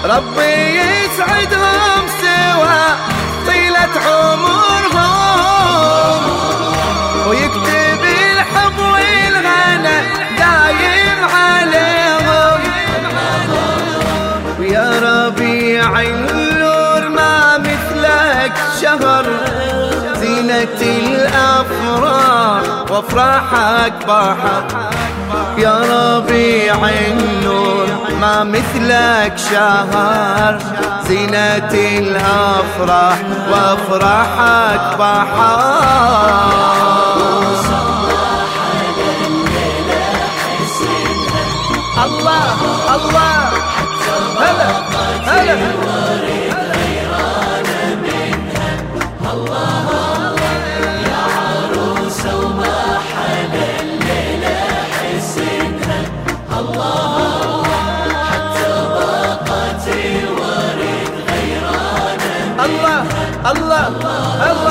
ربي يسعدهم سوا طيلة عمرهم، ويكتب الحب والغنى دايم عليهم. ويا ربيع النور ما مثلك شهر، زينة الأفراح وافراحك بحر. يا ربيع النور ما مثلك شهر، زينة الأفراح وافراحك بحر. الله الله هلا هلا الله الله الله